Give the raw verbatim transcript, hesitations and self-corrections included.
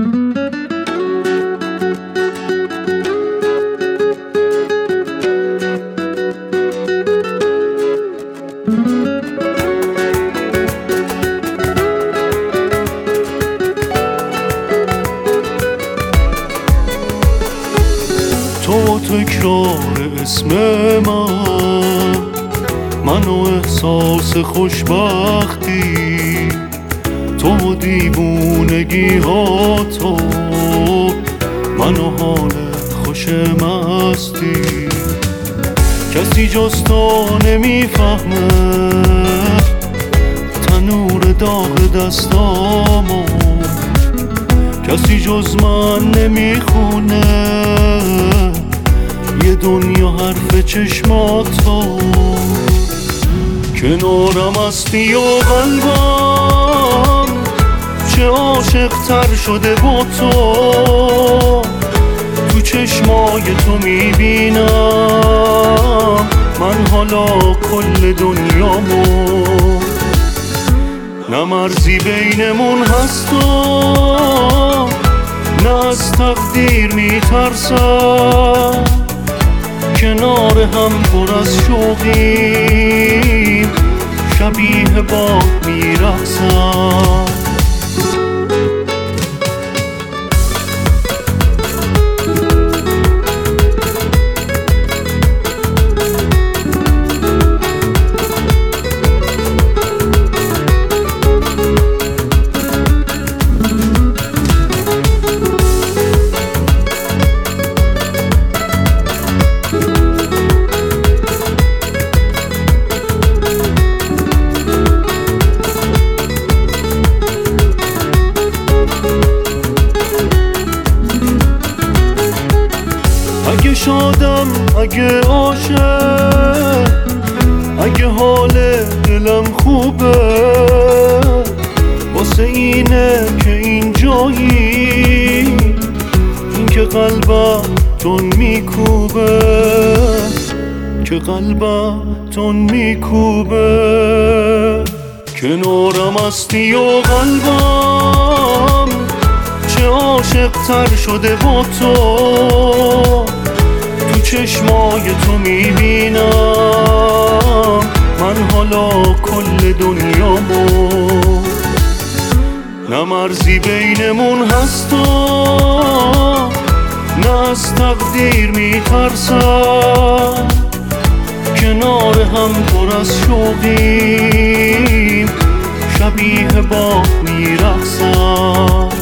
تو تکرار اسم من، من و احساس خوشبختی، تو دیوونگی ها تو، من و حال خوش مستی. کسی جز تو نمیفهمه تنور داغ دستامو، کسی جز من نمیخونه یه دنیا حرف چشماتو. کنارم هستی و قلبم چه عاشق تر شده با تو، تو چشمای تو میبینم من حالا کل دنیامو. نه مرزی بینمون هست و نه از تقدیر میترسم، کنار هم پر از شوقیم شبیه باد میرقصم. اگه شادم اگه عاشق، اگه حال دلم خوبه، واسه اینه که اینجایی، این که قلبم تون میکوبه، که قلبم تون میکوبه. کنارم هستی و قلبم چه عاشق تر شده با تو، تو چشمای تو میبینم من حالا کل دنیامو. نه مرزی بینمون هست و نه از تقدیر میترسم، کنار هم پر از شوقیم شبیه باد میرقصم.